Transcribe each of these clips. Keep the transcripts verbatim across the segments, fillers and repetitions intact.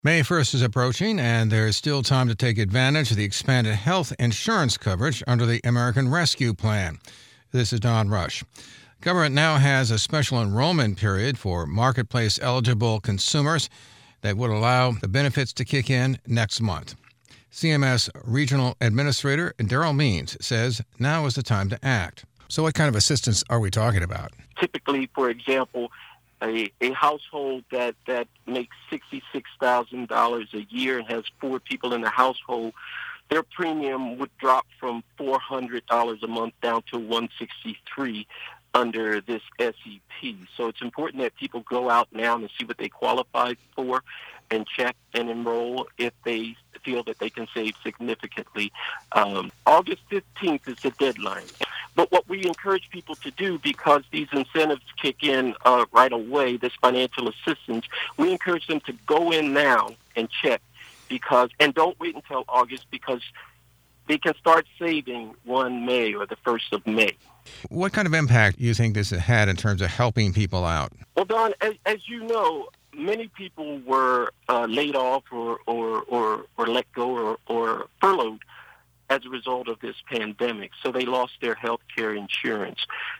May first is approaching, and there is still time to take advantage of the expanded health insurance coverage under the American Rescue Plan. This is Don Rush. Government now has a special enrollment period for Marketplace-eligible consumers that would allow the benefits to kick in next month. C M S Regional Administrator Daryl Means says now is the time to act. So what kind of assistance are we talking about? Typically, for example, A, a household that, that makes sixty-six thousand dollars a year and has four people in the household, their premium would drop from four hundred dollars a month down to one hundred sixty-three dollars under this S E P. So it's important that people go out now and see what they qualify for and check and enroll if they feel that they can save significantly. Um, August fifteenth is the deadline. But what we encourage people to do, because these incentives kick in uh, right away, this financial assistance, we encourage them to go in now and check, because and don't wait until August, because they can start saving one May or the first of May. What kind of impact do you think this has had in terms of helping people out? Well, Don, as, as you know, many people were uh, laid off or, or, or, or let go or, or furloughed as a result of this pandemic. So they lost their health care insurance.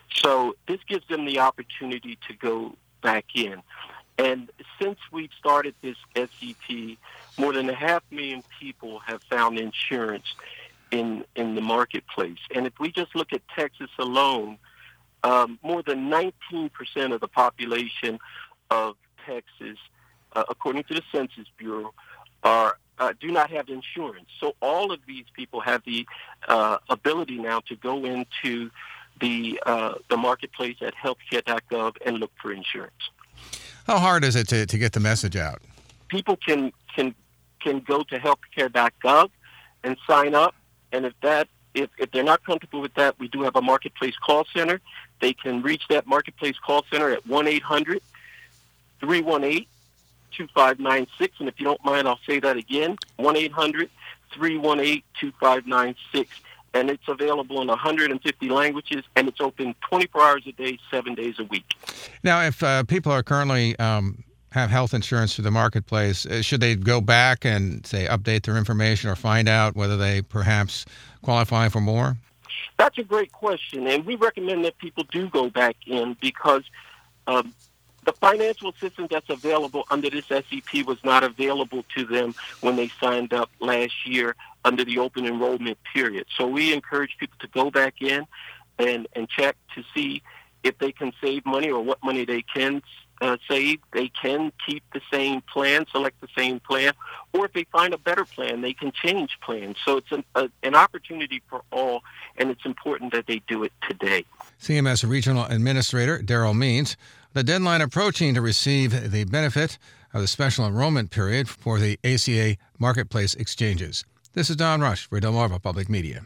So this gives them the opportunity to go back in. And since we've started this S E P, more than a half million people have found insurance in, in the marketplace. And if we just look at Texas alone, um, more than nineteen percent of the population of Texas, uh, according to the Census Bureau, are Uh, do not have insurance. So all of these people have the uh, ability now to go into the uh, the marketplace at healthcare dot gov and look for insurance. How hard is it to, to get the message out? People can can can go to healthcare dot gov and sign up, and if that if, if they're not comfortable with that, we do have a marketplace call center. They can reach that marketplace call center at one eight hundred three one eight two five nine six, and if you don't mind, I'll say that again, one eight hundred three one eight two five nine six, and it's available in one hundred fifty languages, and it's open twenty-four hours a day, seven days a week. Now, if uh, people are currently um, have health insurance through the marketplace, uh, should they go back and, say, update their information or find out whether they perhaps qualify for more? That's a great question, and we recommend that people do go back in, because um, the financial assistance that's available under this S E P was not available to them when they signed up last year under the open enrollment period. So we encourage people to go back in and, and check to see if they can save money or what money they can uh, save. They can keep the same plan, select the same plan, or if they find a better plan, they can change plans. So it's an, a, an opportunity for all, and it's important that they do it today. C M S Regional Administrator Daryl Means. The deadline approaching to receive the benefit of the special enrollment period for the A C A Marketplace exchanges. This is Don Rush for Delmarva Public Media.